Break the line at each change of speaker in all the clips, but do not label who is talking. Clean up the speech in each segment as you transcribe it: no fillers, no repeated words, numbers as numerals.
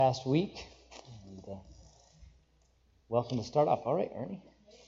Past week. And welcome to start off. All right, Ernie.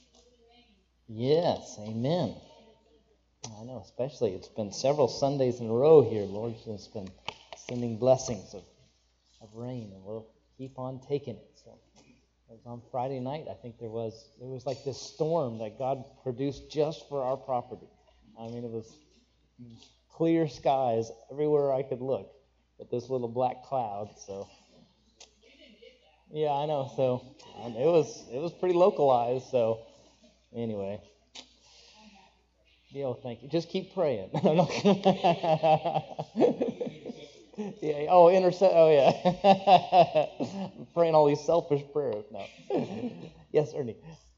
Yes, amen. I know, especially it's been several Sundays in a row here. Lord's just been sending blessings of rain, and we'll keep on taking it. So it was on Friday night. I think there was like this storm that God produced just for our property. I mean, it was clear skies everywhere I could look, but this little black cloud. So yeah, I know. So it was pretty localized. So anyway, yeah. Well, thank you. Just keep praying. Yeah. Oh, intercede. Oh, yeah. I'm praying all these selfish prayers now. Yes, Ernie.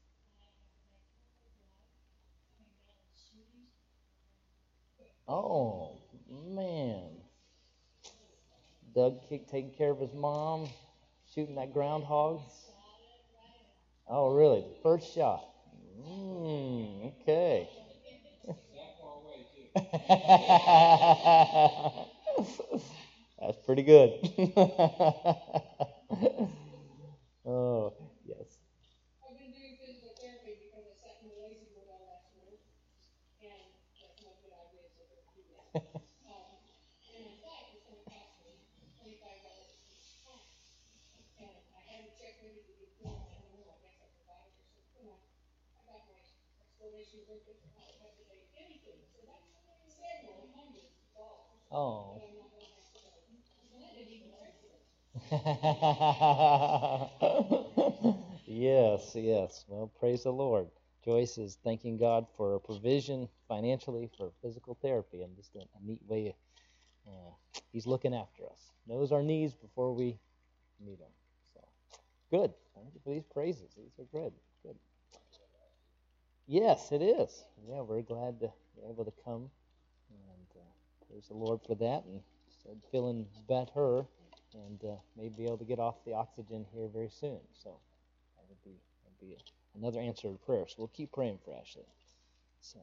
Oh man, Doug taking care of his mom, shooting that groundhog. Oh, really? First shot. Okay. That's pretty good. Oh, yes. Oh. Yes, yes. Well, praise the Lord. Joyce is thanking God for a provision financially for physical therapy, and just a neat way. He's looking after us, knows our needs before we need them. So good. Thank you for these praises. These are good. Good. Yes, it is. Yeah, we're glad to be able to come and praise the Lord for that, and said feeling better, and may be able to get off the oxygen here very soon. So that would be another answer to prayer. So we'll keep praying for Ashley. So.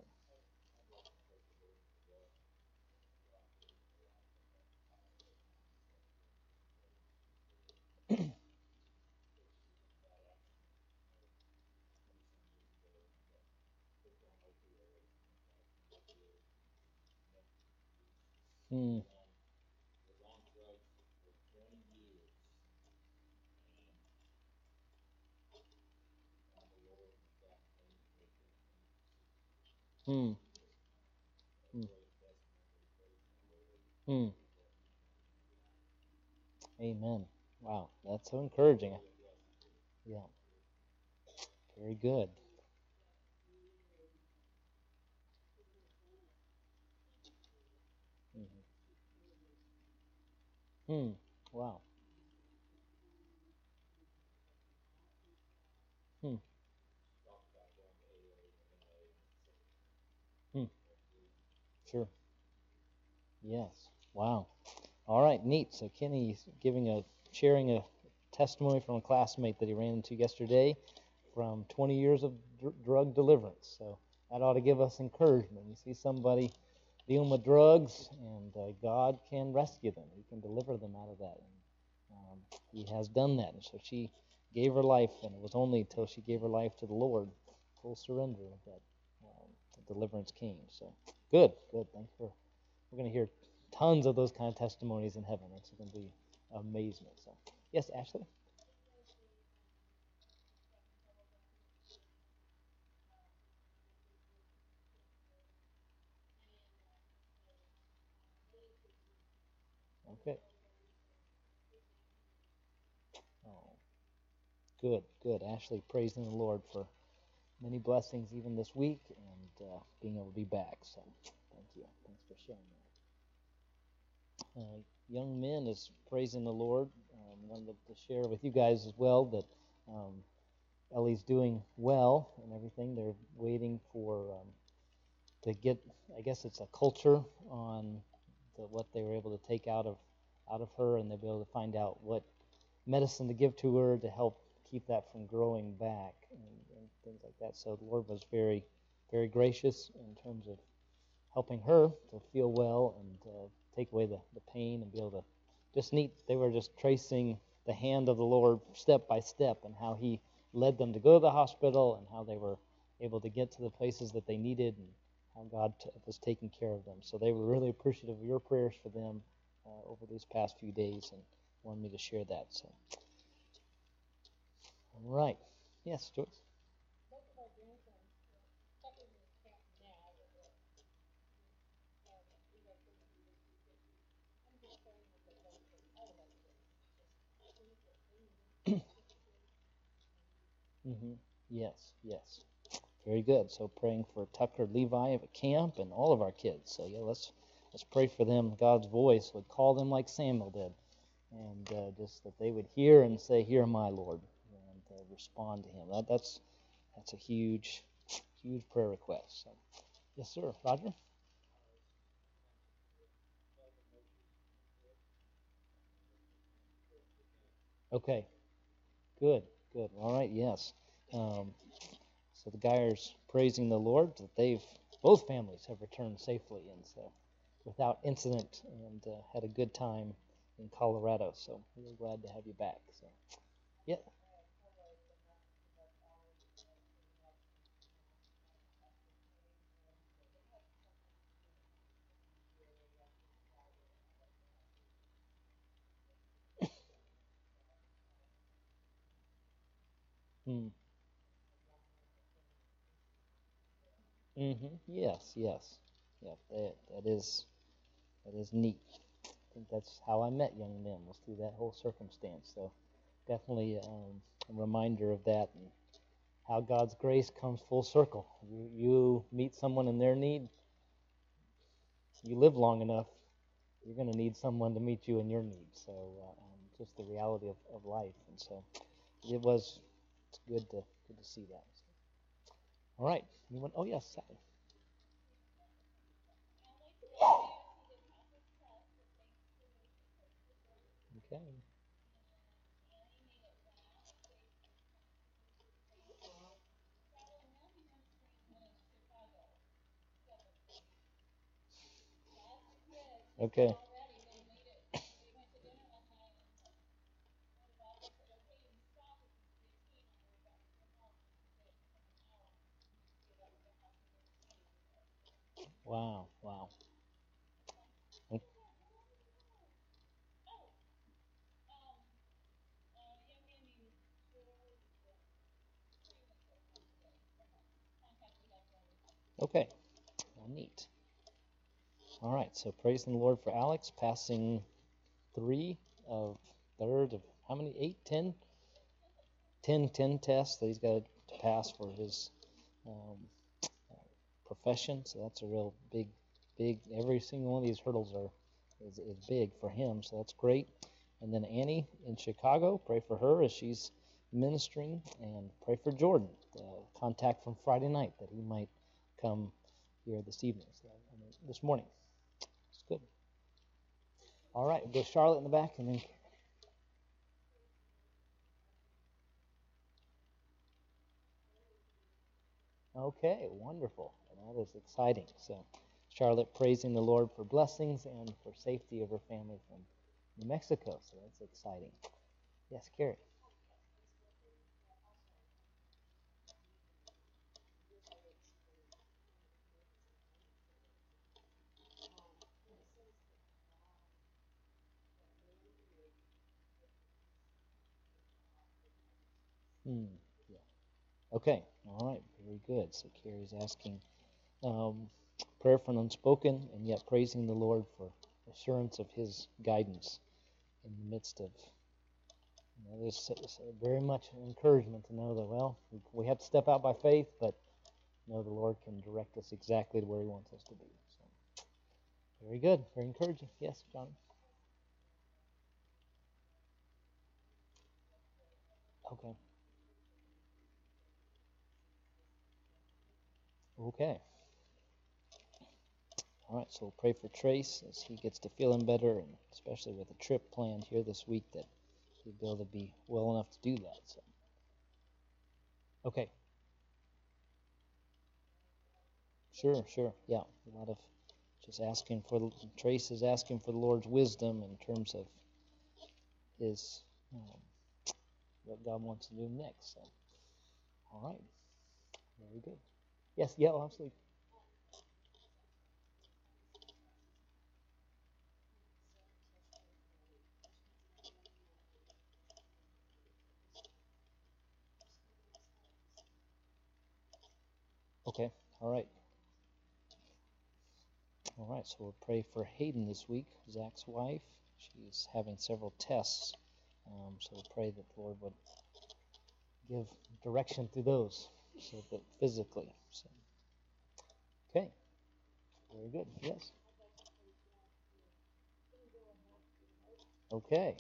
Hmm. Hmm. Hmm. Hmm. Amen. Wow, that's so encouraging. Yeah, very good. Hmm. Hmm. Wow. Hmm. Hmm. Sure. Yes. Wow. All right. Neat. So Kenny's sharing a testimony from a classmate that he ran into yesterday from 20 years of drug deliverance. So that ought to give us encouragement. You see somebody dealing with drugs, and God can rescue them. He can deliver them out of that. And, he has done that. And so she gave her life, and it was only until she gave her life to the Lord, full surrender, that the deliverance came. So good, good. Thanks for. We're going to hear tons of those kind of testimonies in heaven. It's going to be amazement. So, yes, Ashley. Okay. Oh, good, good. Ashley, praising the Lord for many blessings even this week, and being able to be back. So, thank you. Thanks for sharing that. Young men is praising the Lord. Wanted to share with you guys as well that um, Ellie's doing well and everything. They're waiting for to get. I guess it's a culture on what they were able to take out of her, and they'll be able to find out what medicine to give to her to help keep that from growing back, and things like that. So the Lord was very, very gracious in terms of helping her to feel well and take away the pain and be able to just neat. They were just tracing the hand of the Lord step by step, and how He led them to go to the hospital, and how they were able to get to the places that they needed, and how God was taking care of them. So they were really appreciative of your prayers for them over these past few days, and wanted me to share that. So, all right. Yes, Joyce. Mm-hmm. Yes, yes. Very good. So praying for Tucker, Levi at camp, and all of our kids. So yeah, let's pray for them. God's voice would call them like Samuel did, and just that they would hear and say, "Hear my Lord," and respond to Him. That's a huge prayer request. So, yes, sir, Roger. Okay, good, good. All right, yes. Um, so the Geyers praising the Lord that both families have returned safely, and so without incident, and had a good time in Colorado. So we're glad to have you back. So yeah. Mm. Mm-hmm. Yes, yes. Yeah, that is neat. I think that's how I met young men, was through that whole circumstance. So definitely a reminder of that, and how God's grace comes full circle. You meet someone in their need, you live long enough, you're going to need someone to meet you in your need. So just the reality of life, and so it's good to see that. All right, anyone? Oh yes, Sally. Okay. Okay. Wow. Wow. Okay. Well, neat. All right. So praising the Lord for Alex passing three of third of how many? 8, 10, 10 tests that he's got to pass for his um, profession. So that's a real big. Every single one of these hurdles is big for him. So that's great. And then Annie in Chicago, pray for her as she's ministering, and pray for Jordan. Contact from Friday night that he might come here this evening. So, this morning. It's good. All right, we'll go Charlotte in the back, and then. Okay, wonderful. Well, that is exciting. So, Charlotte praising the Lord for blessings and for safety of her family from New Mexico. So that's exciting. Yes, Carrie. Hmm. Yeah. Okay. All right. Very good. So Carrie's asking um, prayer for an unspoken, and yet praising the Lord for assurance of His guidance in the midst of. There's very much encouragement to know that, well, we have to step out by faith, but know the Lord can direct us exactly to where He wants us to be. So, very good. Very encouraging. Yes, John. Okay. Okay. All right. So we'll pray for Trace as he gets to feeling better, and especially with a trip planned here this week, that he'll be able to be well enough to do that. So. Okay. Sure. Sure. Yeah. A lot of just asking for Trace is asking for the Lord's wisdom in terms of his um, what God wants to do next. So, all right, very good. Yes, yeah, absolutely. Okay, all right. All right, so we'll pray for Hayden this week, Zach's wife. She's having several tests, so we'll pray that the Lord would give direction through those, so that physically. So, okay, very good. Yes. Okay.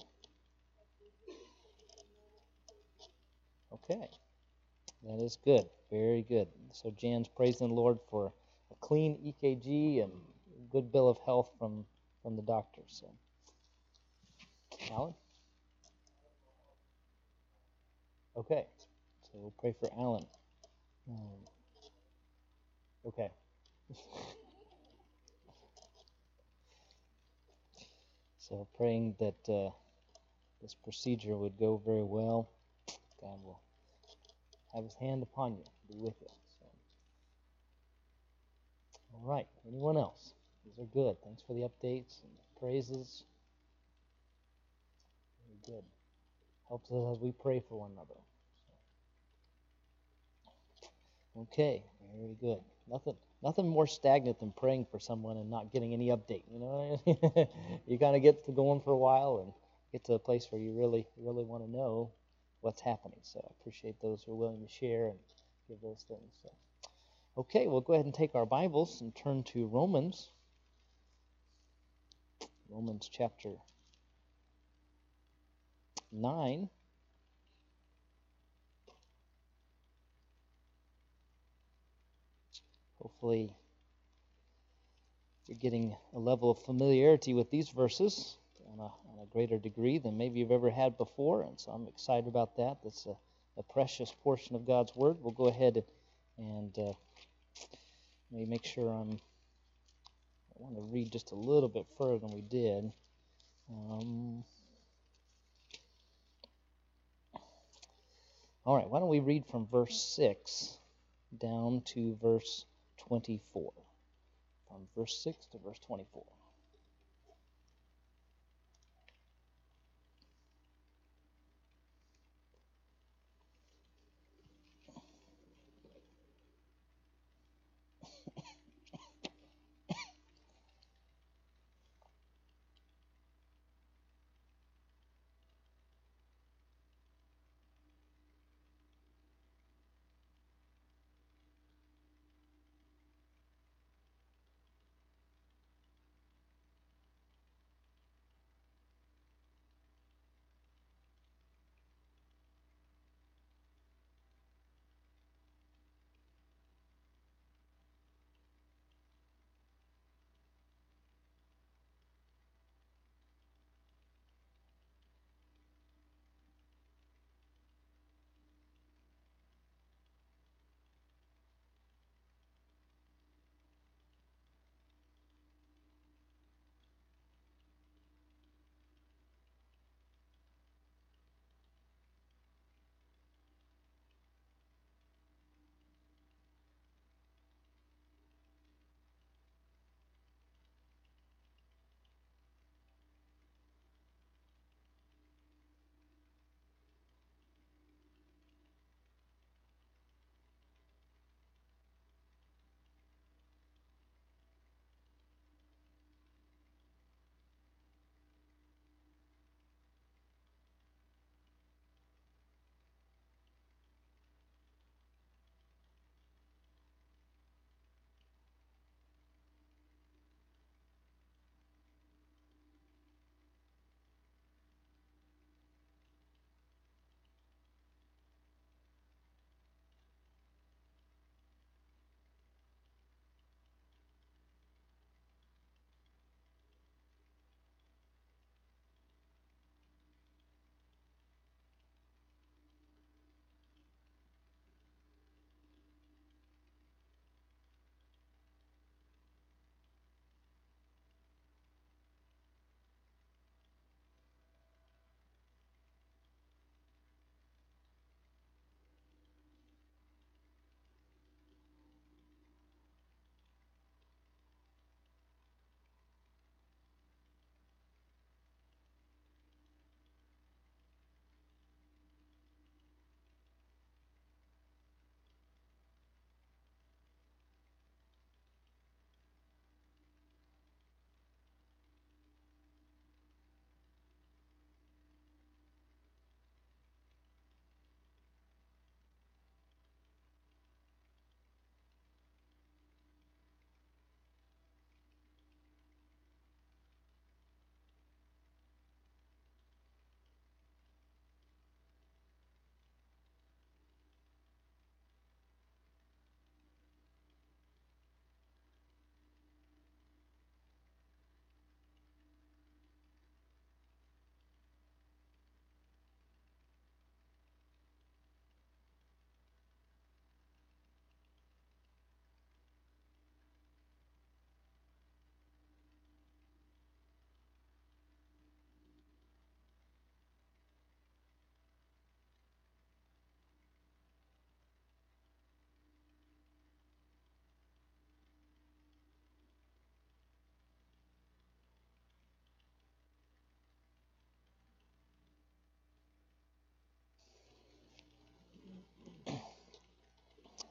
Okay. That is good. Very good. So Jan's praising the Lord for a clean EKG and good bill of health from the doctor. So, Alan. Okay. So we'll pray for Alan. Okay. So praying that this procedure would go very well. God will have His hand upon you, be with you. So, all right. Anyone else? These are good. Thanks for the updates and praises. Very good. Helps us as we pray for one another. Okay, very good. Nothing more stagnant than praying for someone and not getting any update. You know, you kind of get to going for a while and get to a place where you really want to know what's happening. So I appreciate those who are willing to share and give those things. So, okay, we'll go ahead and take our Bibles and turn to Romans chapter 9. Hopefully you're getting a level of familiarity with these verses on a greater degree than maybe you've ever had before, and so I'm excited about that. That's a precious portion of God's Word. We'll go ahead and maybe make sure I want to read just a little bit further than we did. All right, why don't we read from verse 6 down to verse 24. From verse 6 to verse 24.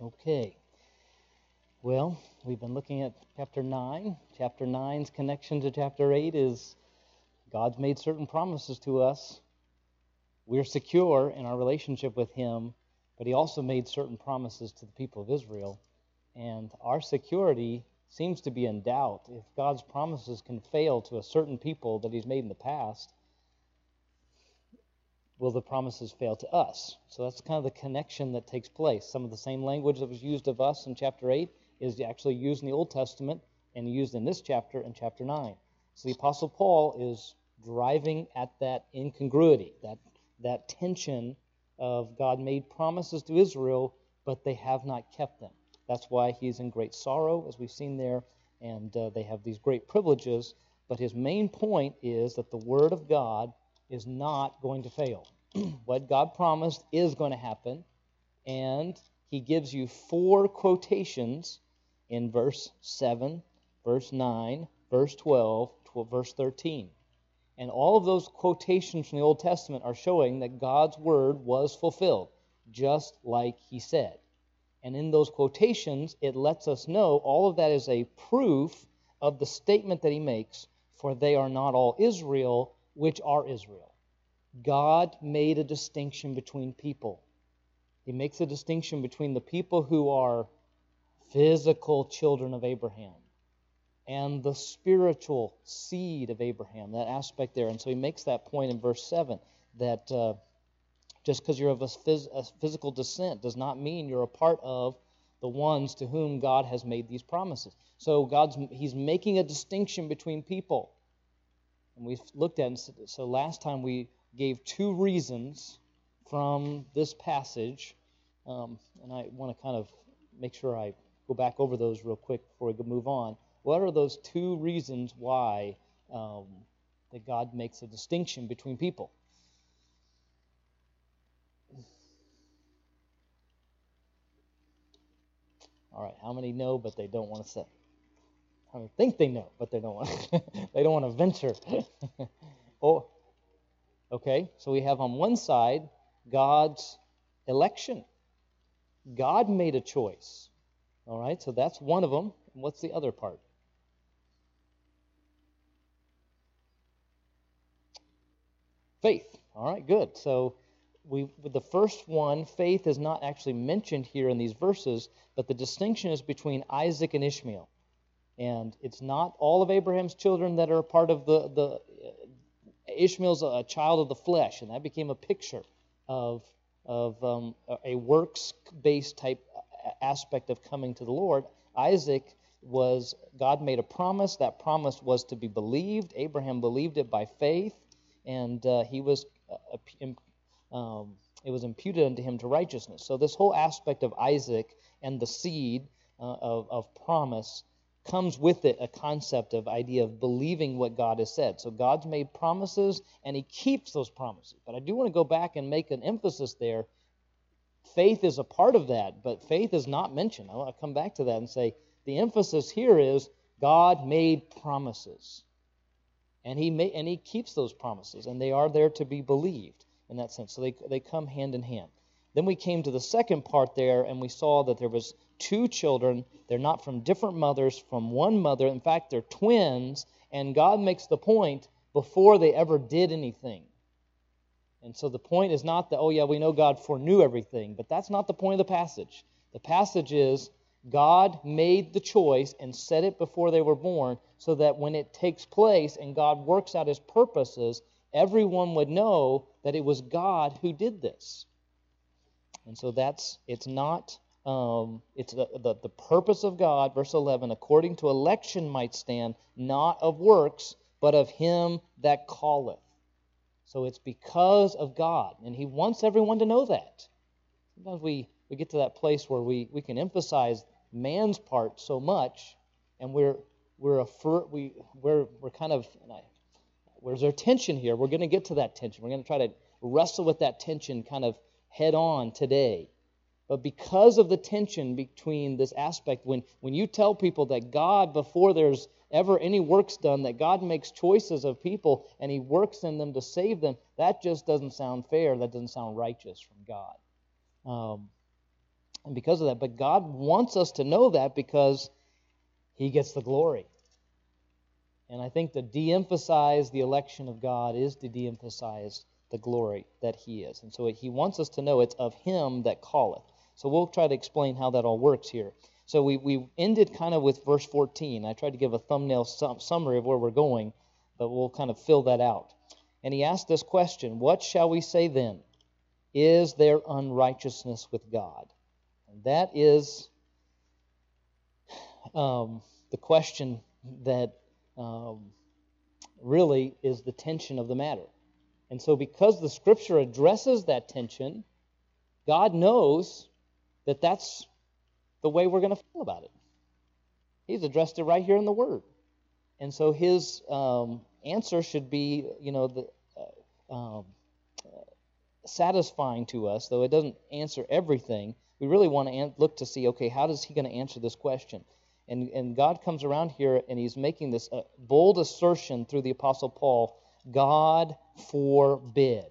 Okay. Well, we've been looking at chapter 9. Chapter 9's connection to chapter 8 is God's made certain promises to us. We're secure in our relationship with Him, but He also made certain promises to the people of Israel. And our security seems to be in doubt. If God's promises can fail to a certain people that He's made in the past, will the promises fail to us? So that's kind of the connection that takes place. Some of the same language that was used of us in chapter 8 is actually used in the Old Testament and used in this chapter in chapter 9. So the Apostle Paul is driving at that incongruity, that tension of God made promises to Israel, but they have not kept them. That's why he's in great sorrow, as we've seen there, and they have these great privileges. But his main point is that the Word of God is not going to fail. What God promised is going to happen, and he gives you 4 quotations in verse 7, verse 9, verse 12, verse 13. And all of those quotations from the Old Testament are showing that God's Word was fulfilled, just like He said. And in those quotations, it lets us know all of that is a proof of the statement that He makes, for they are not all Israel, which are Israel. God made a distinction between people. He makes a distinction between the people who are physical children of Abraham and the spiritual seed of Abraham, that aspect there. And so he makes that point in verse 7, that just because you're of a physical descent does not mean you're a part of the ones to whom God has made these promises. So he's making a distinction between people. And we've looked at it. So last time we gave 2 reasons from this passage, and I want to kind of make sure I go back over those real quick before we move on. What are those 2 reasons why that God makes a distinction between people? All right, how many know but they don't want to say? How many think they know but they don't want they don't want to venture? Oh, okay, so we have on one side God's election. God made a choice. All right, so that's one of them. And what's the other part? Faith. All right, good. So with the first one, faith is not actually mentioned here in these verses, but the distinction is between Isaac and Ishmael. And it's not all of Abraham's children that are a part of the Ishmael's a child of the flesh, and that became a picture of a works-based type aspect of coming to the Lord. Isaac was, God made a promise. That promise was to be believed. Abraham believed it by faith, and it was imputed unto him to righteousness. So this whole aspect of Isaac and the seed of promise comes with it a concept of idea of believing what God has said. So God's made promises, and He keeps those promises. But I do want to go back and make an emphasis there. Faith is a part of that, but faith is not mentioned. I want to come back to that and say the emphasis here is God made promises. And He keeps those promises, and they are there to be believed in that sense. So they come hand in hand. Then we came to the second part there, and we saw that there was 2 children. They're not from different mothers, from one mother. In fact, they're twins, and God makes the point before they ever did anything. And so the point is not that, oh yeah, we know God foreknew everything, but that's not the point of the passage. The passage is God made the choice and set it before they were born so that when it takes place and God works out His purposes, everyone would know that it was God who did this. And so it's the purpose of God, verse 11, according to election might stand, not of works, but of Him that calleth. So it's because of God, and He wants everyone to know that. Sometimes we get to that place where we can emphasize man's part so much, and where's there tension here? We're going to get to that tension. We're going to try to wrestle with that tension kind of head on today. But because of the tension between this aspect, when you tell people that God, before there's ever any works done, that God makes choices of people and He works in them to save them, that just doesn't sound fair. That doesn't sound righteous from God. And because of that, but God wants us to know that because He gets the glory. And I think to de-emphasize the election of God is to de-emphasize the glory that He is. And so He wants us to know it's of Him that calleth. So we'll try to explain how that all works here. So we ended kind of with verse 14. I tried to give a thumbnail summary of where we're going, but we'll kind of fill that out. And he asked this question, what shall we say then? Is there unrighteousness with God? And that is the question that really is the tension of the matter. And so because the Scripture addresses that tension, God knows that that's the way we're going to feel about it. He's addressed it right here in the Word. And so his answer should be, satisfying to us, though it doesn't answer everything. We really want to look to see, okay, how is he going to answer this question? And God comes around here and he's making this bold assertion through the Apostle Paul, God forbid.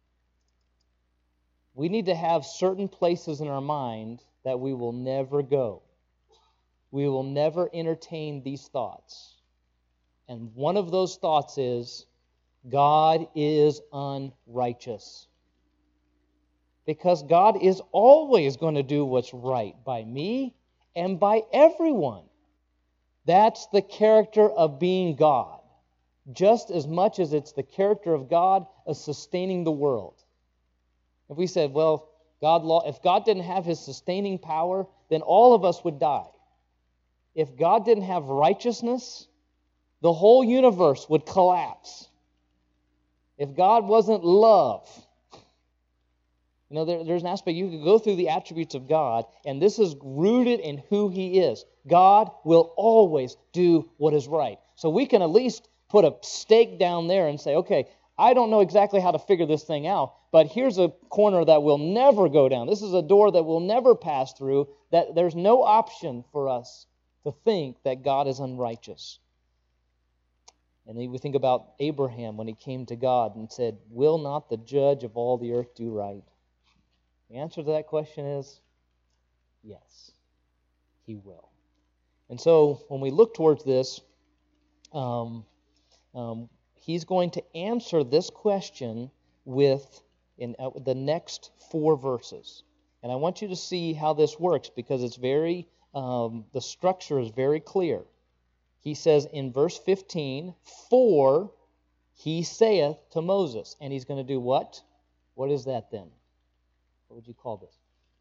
We need to have certain places in our mind that we will never go. We will never entertain these thoughts. And one of those thoughts is, God is unrighteous. Because God is always going to do what's right by me and by everyone. That's the character of being God. Just as much as it's the character of God of sustaining the world. If we said, well, if God didn't have His sustaining power, then all of us would die. If God didn't have righteousness, the whole universe would collapse. If God wasn't love, there's an aspect, you could go through the attributes of God, and this is rooted in who He is. God will always do what is right. So we can at least put a stake down there and say, okay, I don't know exactly how to figure this thing out, but here's a corner that will never go down. This is a door that will never pass through, that there's no option for us to think that God is unrighteous. And then we think about Abraham when he came to God and said, will not the judge of all the earth do right? The answer to that question is yes, He will. And so when we look towards this, he's going to answer this question in the next 4 verses. And I want you to see how this works because it's the structure is very clear. He says in verse 15, for he saith to Moses. And he's going to do what? What is that then? What would you call this?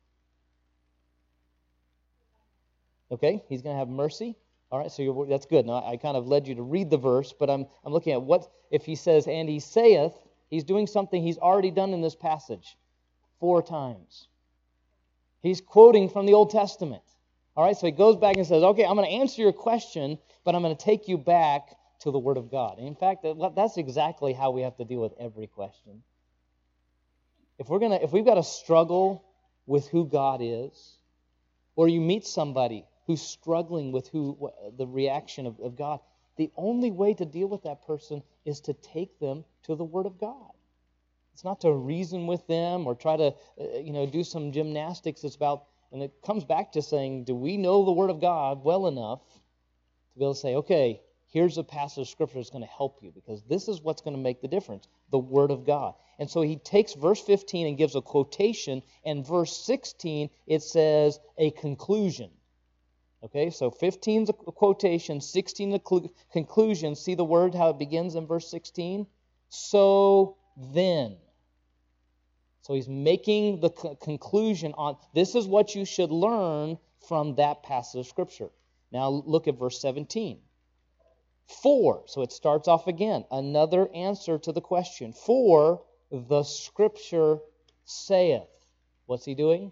Okay, he's going to have mercy. All right, so that's good. Now, I kind of led you to read the verse, but I'm looking at what, if he says, and he saith, he's doing something he's already done in this passage 4 times. He's quoting from the Old Testament. All right, so he goes back and says, okay, I'm going to answer your question, but I'm going to take you back to the Word of God. And in fact, that's exactly how we have to deal with every question. If we've got to struggle with who God is, or you meet somebody who's struggling with the reaction of God, the only way to deal with that person is to take them to the Word of God. It's not to reason with them or try to do some gymnastics. It's about, and it comes back to saying, do we know the Word of God well enough to be able to say, okay, here's a passage of Scripture that's going to help you because this is what's going to make the difference, the Word of God. And so he takes verse 15 and gives a quotation, and verse 16, it says a conclusion. Okay, so 15 is a quotation, 16 is a conclusion. See the word, how it begins in verse 16? So then. So he's making the conclusion on, this is what you should learn from that passage of Scripture. Now look at verse 17. For, so it starts off again, another answer to the question. For the Scripture saith. What's he doing?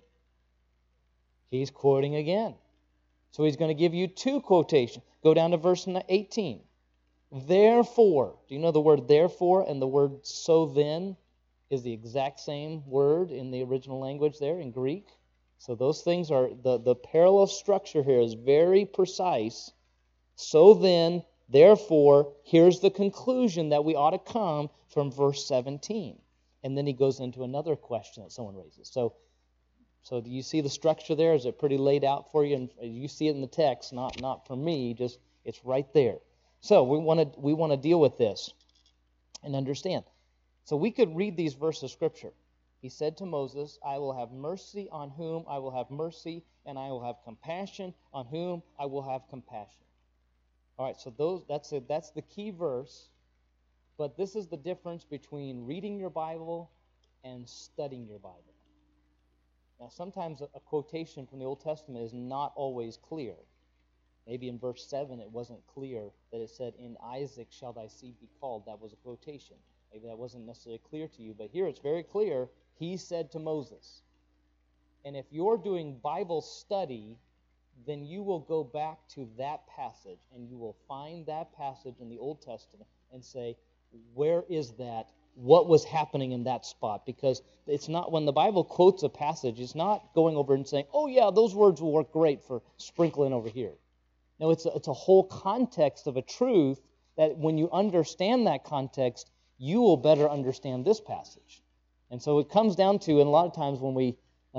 He's quoting again. So he's going to give you 2 quotations. Go down to verse 18. Therefore, do you know the word therefore and the word so then is the exact same word in the original language there in Greek? So those things are, the parallel structure here is very precise. So then, therefore, here's the conclusion that we ought to come from verse 17. And then he goes into another question that someone raises. So So do you see the structure there? Is it pretty laid out for you? And you see it in the text, not from me, just it's right there. So we want to deal with this and understand. So we could read these verses of Scripture. He said to Moses, I will have mercy on whom I will have mercy, and I will have compassion on whom I will have compassion. All right, so that's the key verse. But this is the difference between reading your Bible and studying your Bible. Now, sometimes a quotation from the Old Testament is not always clear. Maybe in verse 7 it wasn't clear that it said, in Isaac shall thy seed be called. That was a quotation. Maybe that wasn't necessarily clear to you, but here it's very clear. He said to Moses. And if you're doing Bible study, then you will go back to that passage, and you will find that passage in the Old Testament and say, where is that? What was happening in that spot? Because it's not, when the Bible quotes a passage, it's not going over and saying, oh yeah, those words will work great for sprinkling over here. No, it's a whole context of a truth that when you understand that context, you will better understand this passage. And so it comes down to, and a lot of times when we,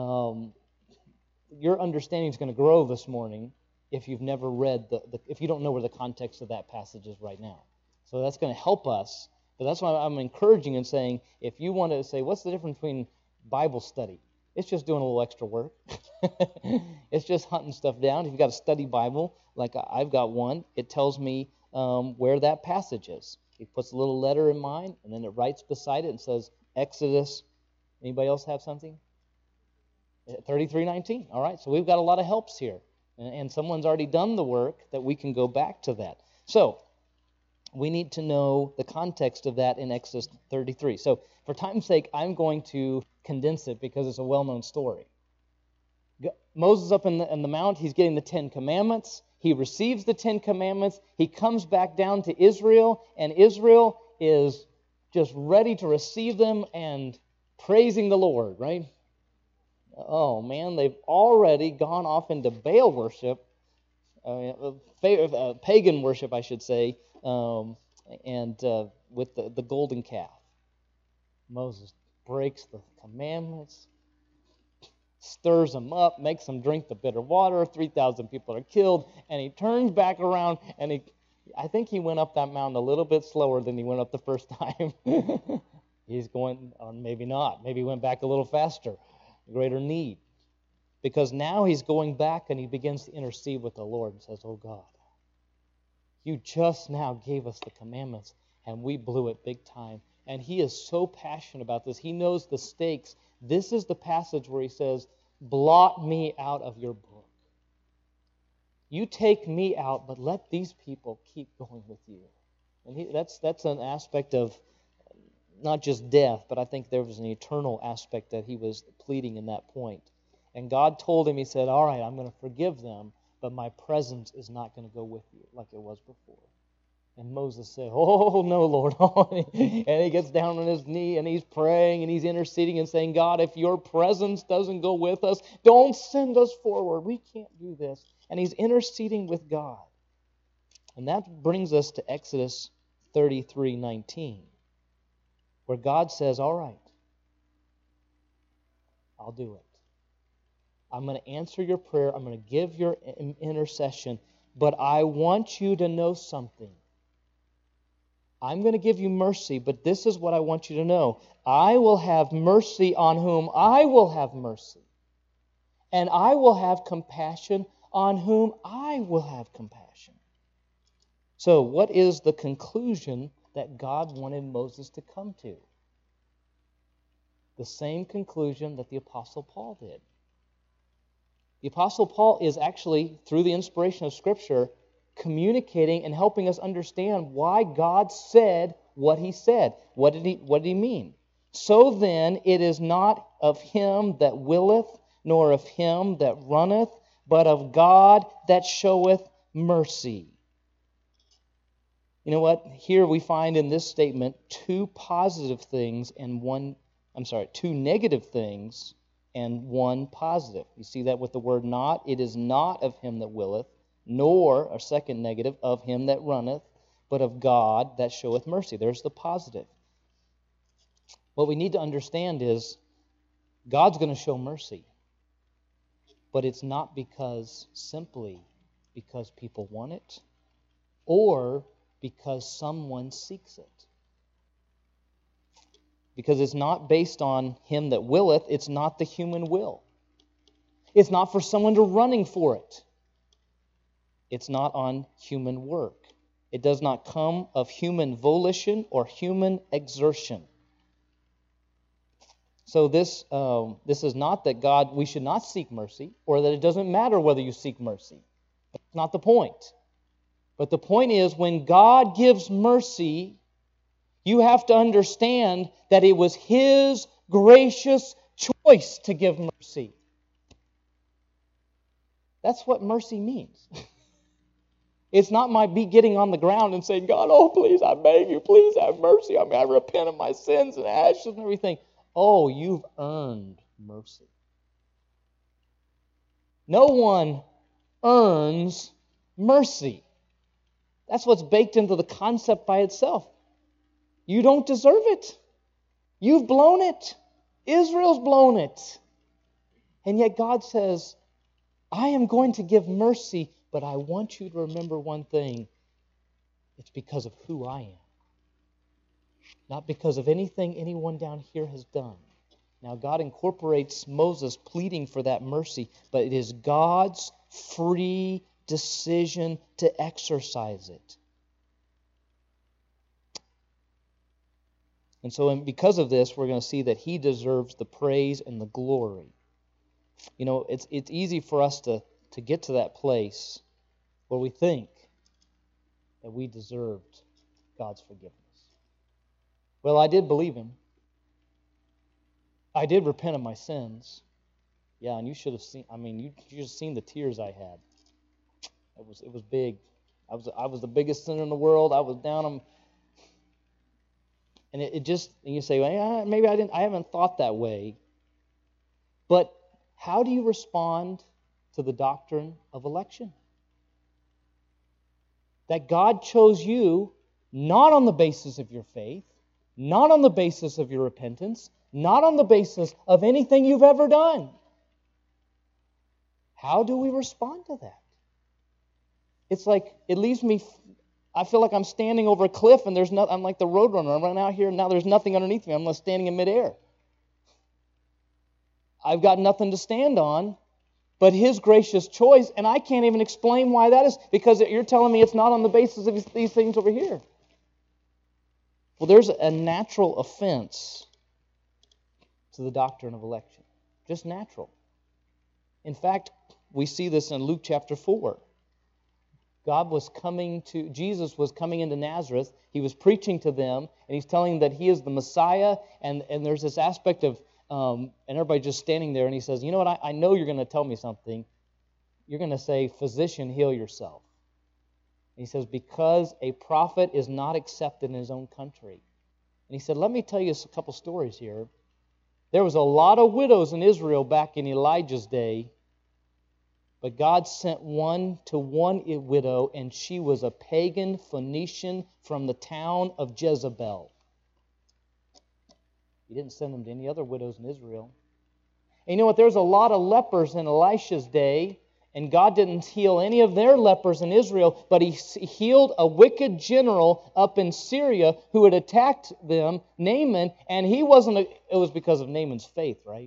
your understanding is going to grow this morning if you've never read, if you don't know where the context of that passage is right now. So that's going to help us. But that's why I'm encouraging and saying, if you want to say, what's the difference between Bible study? It's just doing a little extra work. It's just hunting stuff down. If you've got a study Bible, like I've got one, it tells me where that passage is. It puts a little letter in mine, and then it writes beside it and says, Exodus. Anybody else have something? 33:19. All right, so we've got a lot of helps here. And someone's already done the work that we can go back to that. So we need to know the context of that in Exodus 33. So for time's sake, I'm going to condense it because it's a well-known story. Moses up in the mount, he's getting the 10 Commandments. He receives the 10 Commandments. He comes back down to Israel, and Israel is just ready to receive them and praising the Lord, right? Oh, man, they've already gone off into Baal worship, pagan worship, I should say, and with the golden calf. Moses breaks the commandments, stirs them up, makes them drink the bitter water. 3,000 people are killed, and he turns back around, and I think he went up that mountain a little bit slower than he went up the first time. He's going, or maybe not. Maybe he went back a little faster. Greater need. Because now he's going back and he begins to intercede with the Lord and says, oh God, you just now gave us the commandments and we blew it big time. And he is so passionate about this. He knows the stakes. This is the passage where he says, blot me out of your book. You take me out, but let these people keep going with you. And that's an aspect of not just death, but I think there was an eternal aspect that he was pleading in that point. And God told him, he said, all right, I'm going to forgive them, but my presence is not going to go with you like it was before. And Moses said, oh, no, Lord. And he gets down on his knee, and he's praying, and he's interceding and saying, God, if your presence doesn't go with us, don't send us forward. We can't do this. And he's interceding with God. And that brings us to Exodus 33:19. Where God says, all right, I'll do it. I'm going to answer your prayer. I'm going to give your intercession. But I want you to know something. I'm going to give you mercy, but this is what I want you to know. I will have mercy on whom I will have mercy. And I will have compassion on whom I will have compassion. So what is the conclusion that God wanted Moses to come to? The same conclusion that the Apostle Paul did. The Apostle Paul is actually, through the inspiration of Scripture, communicating and helping us understand why God said what he said. What did he mean? So then it is not of him that willeth, nor of him that runneth, but of God that showeth mercy. You know what? Here we find in this statement two negative things and one positive. You see that with the word not. It is not of him that willeth, nor, a second negative, of him that runneth, but of God that showeth mercy. There's the positive. What we need to understand is God's going to show mercy. but it's not simply because people want it or because someone seeks it. Because it's not based on him that willeth, it's not the human will. It's not for someone to running for it. It's not on human work. It does not come of human volition or human exertion. So this is not that we should not seek mercy, or that it doesn't matter whether you seek mercy. That's not the point. But the point is, when God gives mercy, you have to understand that it was His gracious choice to give mercy. That's what mercy means. It's not my getting on the ground and saying, God, oh, please, I beg you, please have mercy. I repent of my sins and ashes and everything. Oh, you've earned mercy. No one earns mercy. That's what's baked into the concept by itself. You don't deserve it. You've blown it. Israel's blown it. And yet God says, I am going to give mercy, but I want you to remember one thing. It's because of who I am. Not because of anything anyone down here has done. Now, God incorporates Moses pleading for that mercy, but it is God's free decision to exercise it. And so because of this, we're going to see that He deserves the praise and the glory. You know, it's easy for us to get to that place where we think that we deserved God's forgiveness. Well, I did believe Him. I did repent of my sins. Yeah, and you should have seen, you should have seen the tears I had. It was big. I was the biggest sinner in the world. I was down. And and you say, well, maybe I haven't thought that way. But how do you respond to the doctrine of election? That God chose you not on the basis of your faith, not on the basis of your repentance, not on the basis of anything you've ever done. How do we respond to that? It's like, it leaves me, I feel like I'm standing over a cliff and I'm like the roadrunner. I'm running out here and now there's nothing underneath me. I'm just standing in midair. I've got nothing to stand on but His gracious choice, and I can't even explain why that is, because you're telling me it's not on the basis of these things over here. Well, there's a natural offense to the doctrine of election. Just natural. In fact, we see this in Luke chapter 4. Jesus was coming into Nazareth. He was preaching to them, and He's telling them that He is the Messiah, and there's this aspect of, and everybody just standing there, and He says, you know what, I know you're going to tell me something. You're going to say, physician, heal yourself. And He says, because a prophet is not accepted in his own country. And He said, let me tell you a couple stories here. There was a lot of widows in Israel back in Elijah's day, but God sent one widow, and she was a pagan Phoenician from the town of Jezebel. He didn't send them to any other widows in Israel. And you know what? There's a lot of lepers in Elisha's day, and God didn't heal any of their lepers in Israel, but He healed a wicked general up in Syria who had attacked them, Naaman, and it was because of Naaman's faith, right?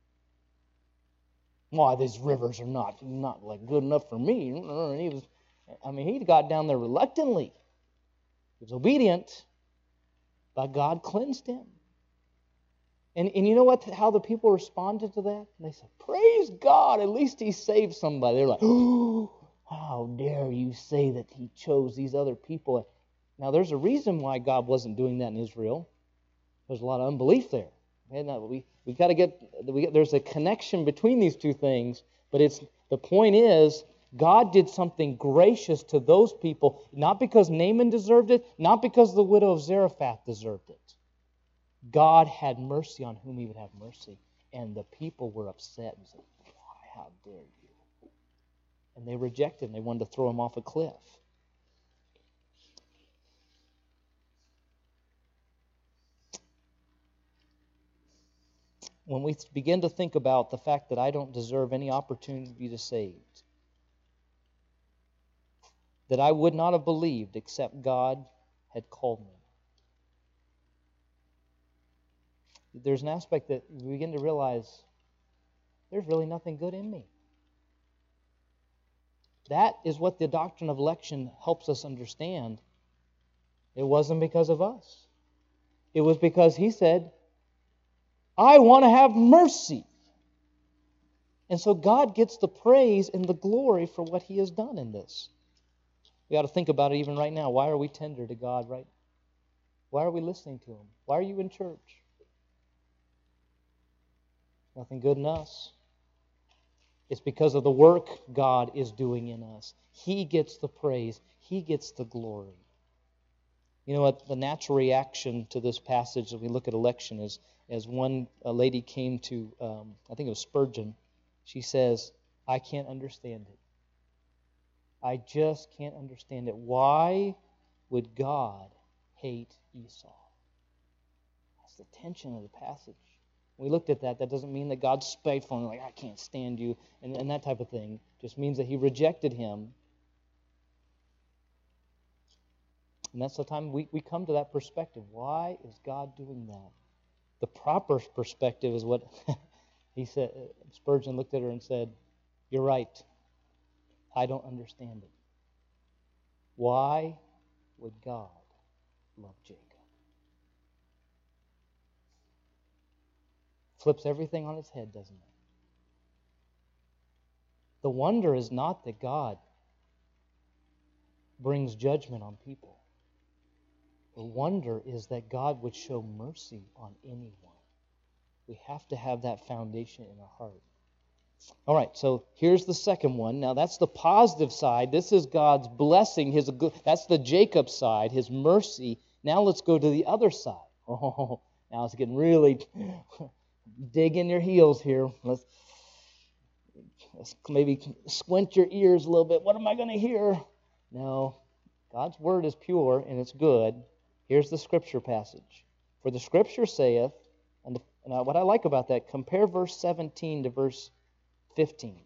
Why, these rivers are not like good enough for me. And he got down there reluctantly. He was obedient, but God cleansed him. And you know how the people responded to that? They said, praise God, at least He saved somebody. They're like, oh, how dare you say that He chose these other people. Now, there's a reason why God wasn't doing that in Israel. There's a lot of unbelief there. We got to there's a connection between these two things, but the point is, God did something gracious to those people, not because Naaman deserved it, not because the widow of Zarephath deserved it. God had mercy on whom He would have mercy. And the people were upset and said, why, how dare you? And they rejected Him. They wanted to throw Him off a cliff. when we begin to think about the fact that I don't deserve any opportunity to be saved, that I would not have believed except God had called me. There's an aspect that we begin to realize there's really nothing good in me. That is what the doctrine of election helps us understand. It wasn't because of us. It was because He said, I want to have mercy. And so God gets the praise and the glory for what He has done in this. We ought to think about it even right now. Why are we tender to God, right? Why are we listening to Him? Why are you in church? Nothing good in us. It's because of the work God is doing in us. He gets the praise. He gets the glory. You know what? The natural reaction to this passage as we look at election is, as a lady came to, I think it was Spurgeon, she says, I can't understand it. I just can't understand it. Why would God hate Esau? That's the tension of the passage. When we looked at that, that doesn't mean that God's spiteful and like, I can't stand you, and that type of thing. It just means that He rejected him. And that's the time we come to that perspective. Why is God doing that? The proper perspective is what he said. Spurgeon looked at her and said, you're right. I don't understand it. Why would God love Jacob? Flips everything on its head, doesn't it? The wonder is not that God brings judgment on people. The wonder is that God would show mercy on anyone. We have to have that foundation in our heart. All right, so here's the second one. Now that's the positive side. This is God's blessing. That's the Jacob side, His mercy. Now let's go to the other side. Oh, now it's getting really dig in your heels here. Let's maybe squint your ears a little bit. What am I going to hear? No, God's word is pure and it's good. Here's the scripture passage. For the scripture saith, and what I like about that, compare verse 17 to verse 15.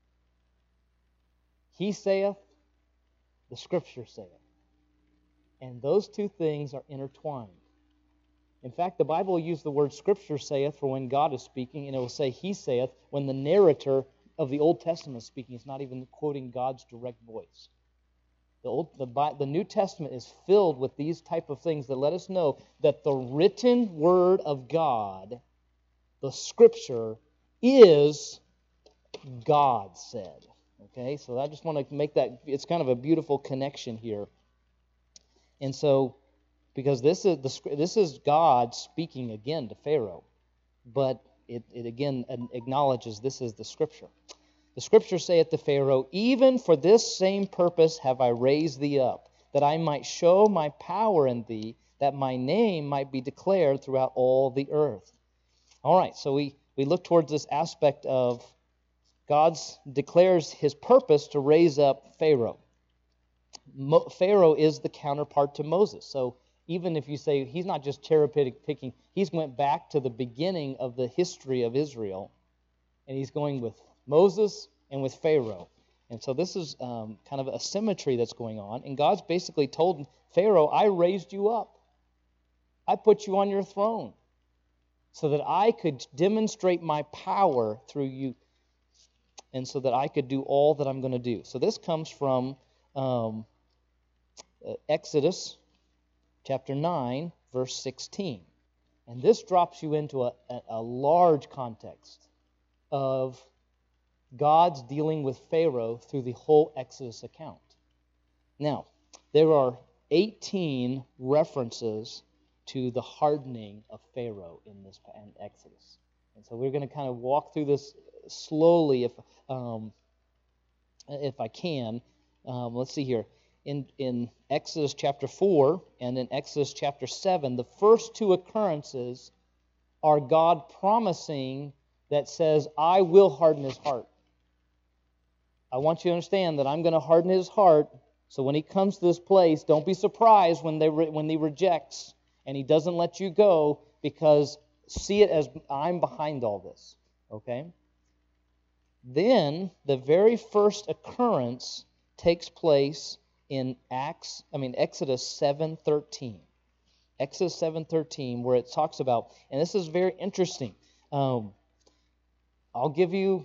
He saith, the scripture saith. And those two things are intertwined. In fact, the Bible will use the word scripture saith for when God is speaking, and it will say he saith when the narrator of the Old Testament is speaking. It's not even quoting God's direct voice. The New Testament is filled with these type of things that let us know that the written word of God, the scripture, is God said. Okay, so I just want to make that, it's kind of a beautiful connection here. And so, because this is God speaking again to Pharaoh, but it again acknowledges this is the scripture. The scripture saith to Pharaoh, even for this same purpose have I raised thee up, that I might show my power in thee, that my name might be declared throughout all the earth. All right, so we look towards this aspect of God declares His purpose to raise up Pharaoh. Pharaoh is the counterpart to Moses. So even if you say he's not just cherry-picking, he's went back to the beginning of the history of Israel, and he's going with Moses and with Pharaoh. And so this is kind of a symmetry that's going on. And God's basically told Pharaoh, I raised you up. I put you on your throne so that I could demonstrate my power through you and so that I could do all that I'm going to do. So this comes from Exodus chapter 9, verse 16. And this drops you into a large context of God's dealing with Pharaoh through the whole Exodus account. Now, there are 18 references to the hardening of Pharaoh in Exodus. And so we're going to kind of walk through this slowly if I can. Let's see here. In Exodus chapter 4 and in Exodus chapter 7, the first two occurrences are God promising that says, I will harden his heart. I want you to understand that I'm going to harden his heart, so when he comes to this place, don't be surprised when he rejects and he doesn't let you go, because see it as I'm behind all this. Okay? Then the very first occurrence takes place in Exodus 7:13. Exodus 7:13, where it talks about, and this is very interesting. I'll give you,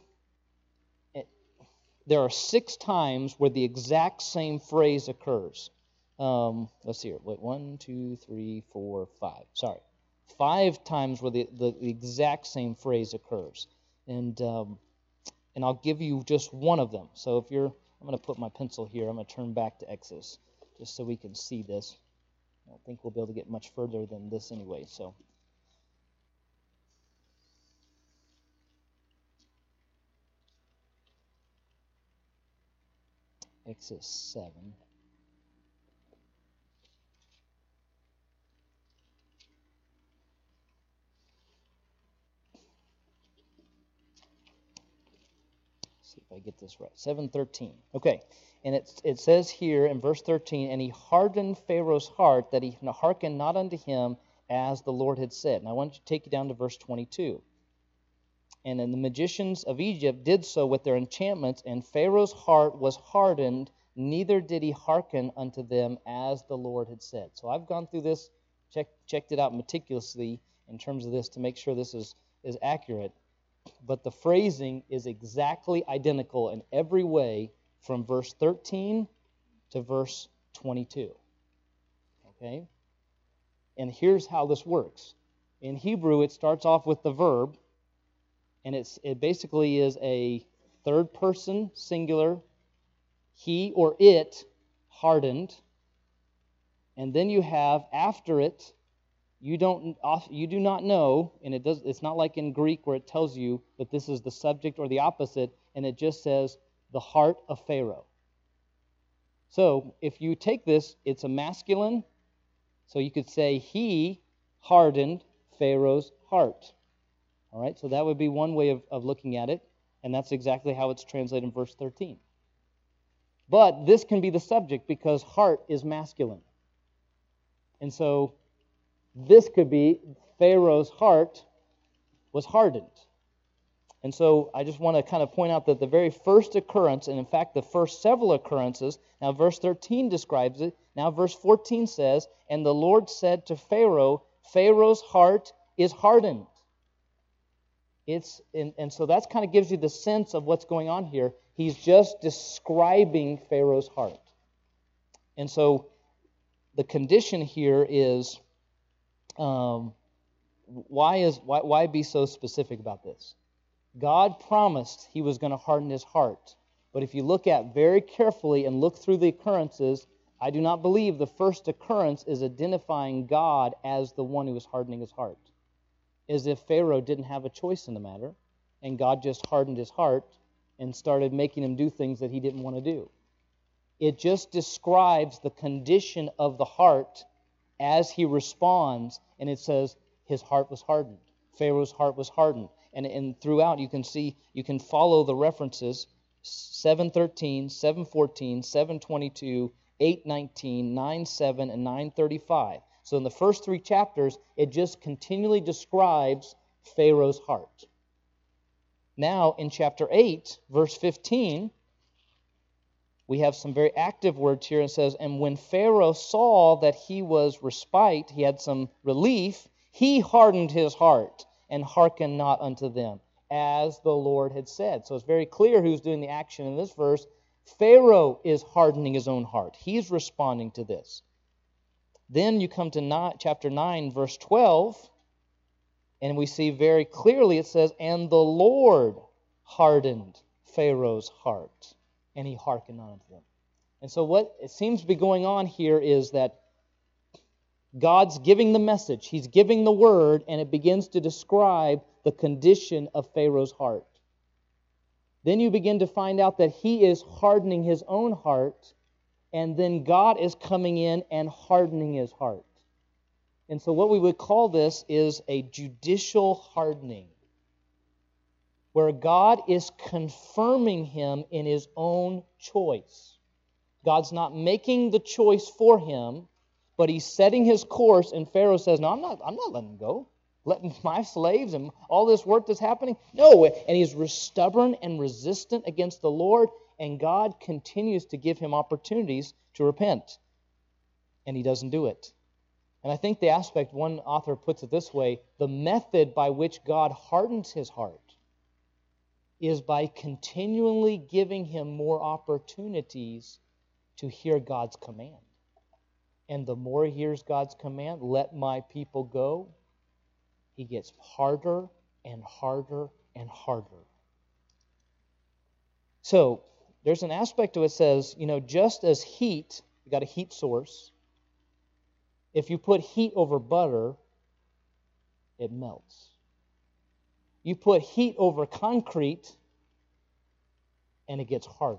there are 6 times where the exact same phrase occurs. Let's see here. Wait, 1, 2, 3, 4, 5. Sorry. 5 times where the exact same phrase occurs. And I'll give you just one of them. So I'm going to put my pencil here. I'm going to turn back to Exodus just so we can see this. I don't think we'll be able to get much further than this anyway. So Exodus 7. See if I get this right. 7:13. Okay. And it says here in verse 13, and he hardened Pharaoh's heart that he hearkened not unto him as the Lord had said. And I want to take you down to verse 22. And then the magicians of Egypt did so with their enchantments, and Pharaoh's heart was hardened, neither did he hearken unto them as the Lord had said. So I've gone through this, checked it out meticulously in terms of this to make sure this is accurate. But the phrasing is exactly identical in every way from verse 13 to verse 22. Okay? And here's how this works. In Hebrew, it starts off with the verb, and it basically is a third person singular, he or it hardened, and then you have after it, you do not know, and it's not like in Greek where it tells you that this is the subject or the opposite, and it just says the heart of Pharaoh. So if you take this, it's a masculine, so you could say he hardened Pharaoh's heart. All right, so that would be one way of looking at it, and that's exactly how it's translated in verse 13. But this can be the subject because heart is masculine. And so this could be Pharaoh's heart was hardened. And so I just want to kind of point out that the very first occurrence, and in fact the first several occurrences, now verse 13 describes it, now verse 14 says, and the Lord said to Pharaoh, Pharaoh's heart is hardened. And so that kind of gives you the sense of what's going on here. He's just describing Pharaoh's heart. And so the condition here is, why be so specific about this? God promised he was going to harden his heart. But if you look at very carefully and look through the occurrences, I do not believe the first occurrence is identifying God as the one who is hardening his heart. As if Pharaoh didn't have a choice in the matter, and God just hardened his heart and started making him do things that he didn't want to do. It just describes the condition of the heart as he responds, and it says his heart was hardened. Pharaoh's heart was hardened. And throughout you can follow the references, 7:13, 7:14, 7:22, 8:19, 9:7, and 9:35. So in the first 3 chapters, it just continually describes Pharaoh's heart. Now in chapter 8, verse 15, we have some very active words here. It says, and when Pharaoh saw that he was respite, he had some relief, he hardened his heart and hearkened not unto them, as the Lord had said. So it's very clear who's doing the action in this verse. Pharaoh is hardening his own heart. He's responding to this. Then you come to chapter 9, verse 12, and we see very clearly it says, and the Lord hardened Pharaoh's heart, and he hearkened not unto them. And so what it seems to be going on here is that God's giving the message, he's giving the word, and it begins to describe the condition of Pharaoh's heart. Then you begin to find out that he is hardening his own heart, and then God is coming in and hardening his heart. And so what we would call this is a judicial hardening, where God is confirming him in his own choice. God's not making the choice for him, but he's setting his course, and Pharaoh says, no, I'm not letting him go. letting my slaves and all this work that's happening? No. And he's stubborn and resistant against the Lord, and God continues to give him opportunities to repent. And he doesn't do it. And I think the aspect, one author puts it this way, the method by which God hardens his heart is by continually giving him more opportunities to hear God's command. And the more he hears God's command, let my people go, he gets harder and harder and harder. So, there's an aspect to it that says, just as heat, you got a heat source, if you put heat over butter, it melts. You put heat over concrete, and it gets harder.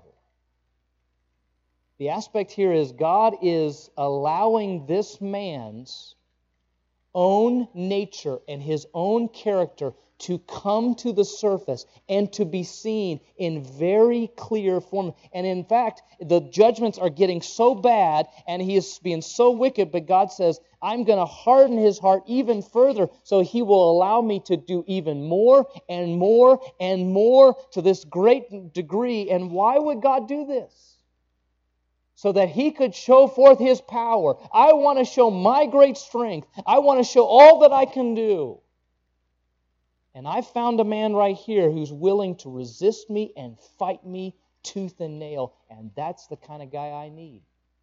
The aspect here is God is allowing this man's own nature and his own character to come to the surface and to be seen in very clear form. And in fact, the judgments are getting so bad and he is being so wicked, but God says, I'm going to harden his heart even further so he will allow me to do even more and more and more to this great degree. And why would God do this? So that he could show forth his power. I want to show my great strength. I want to show all that I can do. And I found a man right here who's willing to resist me and fight me tooth and nail. And that's the kind of guy I need.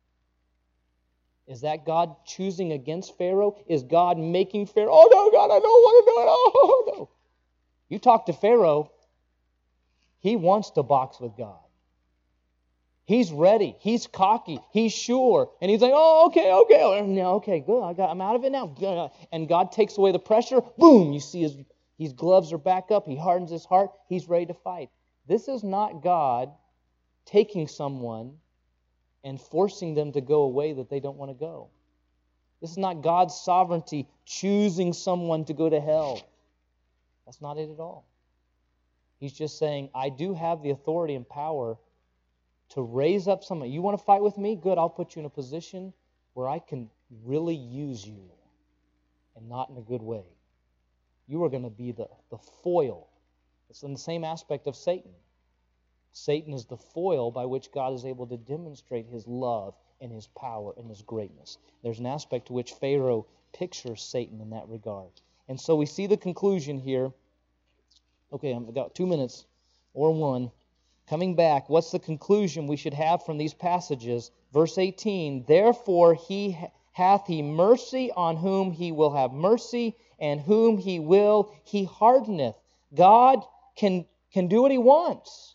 Is that God choosing against Pharaoh? Is God making Pharaoh, oh no, God, I don't want to do it. Oh no. You talk to Pharaoh, he wants to box with God. He's ready. He's cocky. He's sure. And he's like, oh, okay, good. I'm out of it now. And God takes away the pressure. Boom, you see his gloves are back up. He hardens his heart. He's ready to fight. This is not God taking someone and forcing them to go a way that they don't want to go. This is not God's sovereignty choosing someone to go to hell. That's not it at all. He's just saying, I do have the authority and power to raise up someone. You want to fight with me? Good, I'll put you in a position where I can really use you, and not in a good way. You are going to be the foil. It's in the same aspect of Satan. Satan is the foil by which God is able to demonstrate his love and his power and his greatness. There's an aspect to which Pharaoh pictures Satan in that regard. And so we see the conclusion here. Okay, I've got 2 minutes or one. Coming back, what's the conclusion we should have from these passages? Verse 18, therefore hath he mercy on whom he will have mercy, and whom he will he hardeneth. God can do what he wants.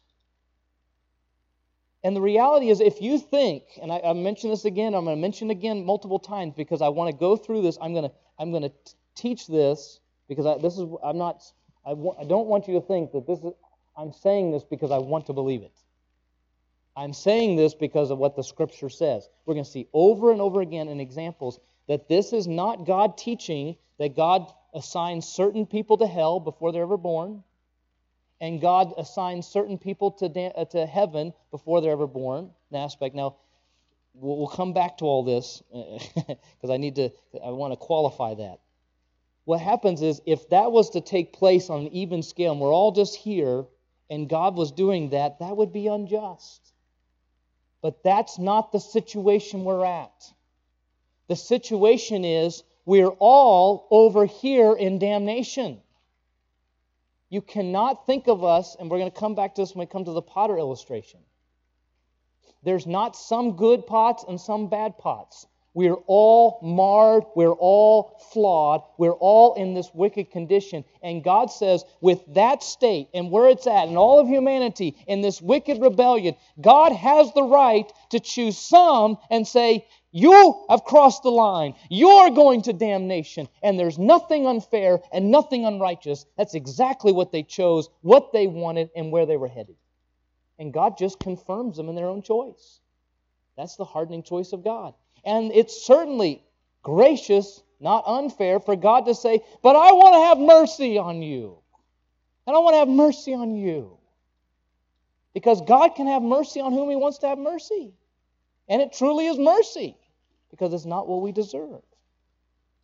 And the reality is, if you think, and I mention this again, I'm going to mention it again multiple times because I want to go through this. I'm going to teach this because I don't want you to think that this is. I'm saying this because I want to believe it. I'm saying this because of what the Scripture says. We're going to see over and over again in examples that this is not God teaching that God assigns certain people to hell before they're ever born, and God assigns certain people to heaven before they're ever born. An aspect. Now, we'll come back to all this because I want to qualify that. What happens is, if that was to take place on an even scale, and we're all just here, and God was doing that, that would be unjust. But that's not the situation we're at. The situation is we're all over here in damnation. You cannot think of us, and we're going to come back to this when we come to the potter illustration. There's not some good pots and some bad pots. We're all marred, we're all flawed, we're all in this wicked condition. And God says, with that state and where it's at and all of humanity in this wicked rebellion, God has the right to choose some and say, you have crossed the line. You're going to damnation. And there's nothing unfair and nothing unrighteous. That's exactly what they chose, what they wanted, and where they were headed. And God just confirms them in their own choice. That's the hardening choice of God. And it's certainly gracious, not unfair, for God to say, but I want to have mercy on you. And I want to have mercy on you. Because God can have mercy on whom He wants to have mercy. And it truly is mercy, because it's not what we deserve.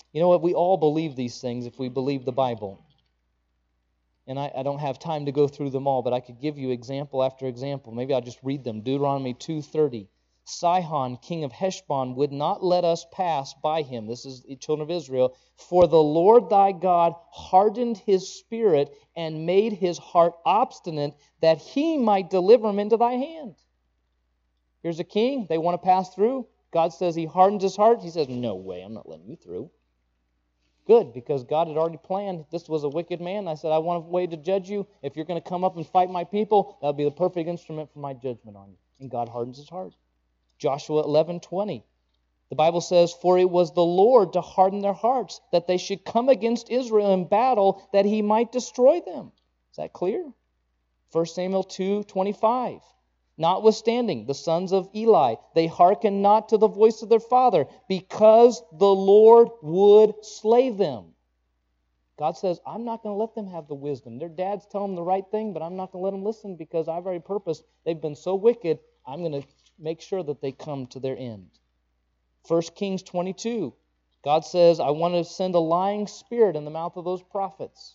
You know what? We all believe these things if we believe the Bible. And I don't have time to go through them all, but I could give you example after example. Maybe I'll just read them. Deuteronomy 2:30. Sihon, king of Heshbon, would not let us pass by him. This is the children of Israel. For the Lord thy God hardened his spirit and made his heart obstinate, that he might deliver him into thy hand. Here's a king. They want to pass through. God says he hardened his heart. He says, no way, I'm not letting you through. Good, because God had already planned. This was a wicked man. I said, I want a way to judge you. If you're going to come up and fight my people, that'll be the perfect instrument for my judgment on you. And God hardens his heart. Joshua 11:20. The Bible says, for it was the Lord to harden their hearts, that they should come against Israel in battle, that he might destroy them. Is that clear? 1 Samuel 2:25. Notwithstanding, the sons of Eli, they hearkened not to the voice of their father, because the Lord would slay them. God says, I'm not going to let them have the wisdom. Their dads tell them the right thing, but I'm not going to let them listen because I've already purposed. They've been so wicked, I'm going to make sure that they come to their end. 1 Kings 22. God says, I want to send a lying spirit in the mouth of those prophets.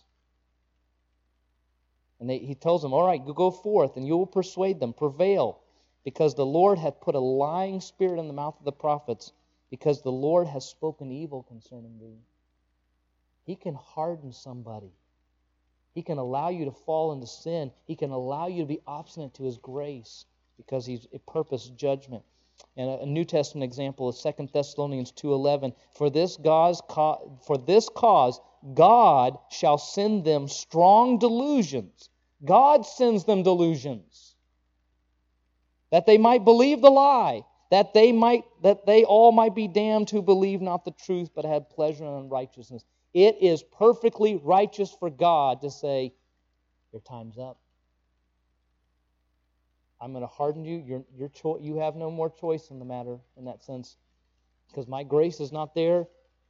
And he tells them, all right, go forth, and you will persuade them, prevail, because the Lord hath put a lying spirit in the mouth of the prophets, because the Lord has spoken evil concerning thee. He can harden somebody. He can allow you to fall into sin. He can allow you to be obstinate to his grace, because he's purposed judgment. And a New Testament example is 2 Thessalonians 2:11. For this cause God shall send them strong delusions. God sends them delusions, that they might believe the lie, that they all might be damned who believe not the truth, but had pleasure in unrighteousness. It is perfectly righteous for God to say, your time's up. I'm going to harden you. You have no more choice in the matter in that sense, because my grace is not there.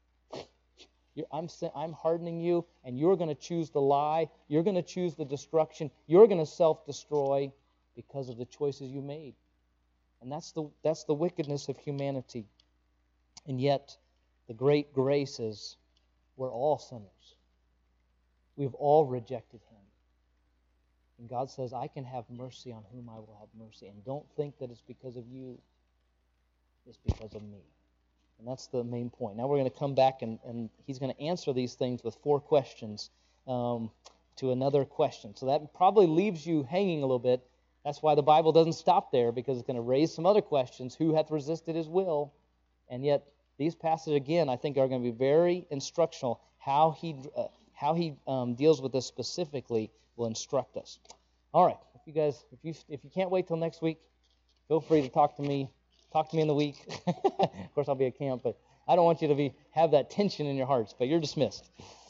I'm hardening you, and you're going to choose the lie. You're going to choose the destruction. You're going to self-destroy because of the choices you made. And that's the wickedness of humanity. And yet, the great grace is we're all sinners. We've all rejected him. And God says, I can have mercy on whom I will have mercy. And don't think that it's because of you. It's because of me. And that's the main point. Now we're going to come back and he's going to answer these things with 4 questions to another question. So that probably leaves you hanging a little bit. That's why the Bible doesn't stop there, because it's going to raise some other questions. Who hath resisted his will? And yet these passages, again, I think are going to be very instructional. How he deals with this specifically will instruct us. All right. If you can't wait till next week, feel free to talk to me. Talk to me in the week. Of course, I'll be at camp, but I don't want you to have that tension in your hearts. But you're dismissed.